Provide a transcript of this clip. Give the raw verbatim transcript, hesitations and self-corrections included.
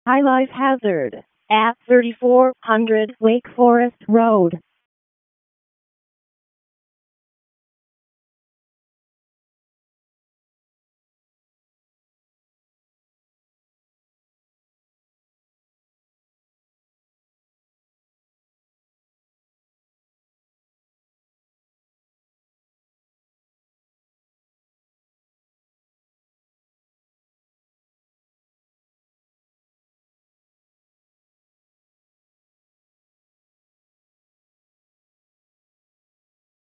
high life hazard at thirty-four hundred Wake Forest Road.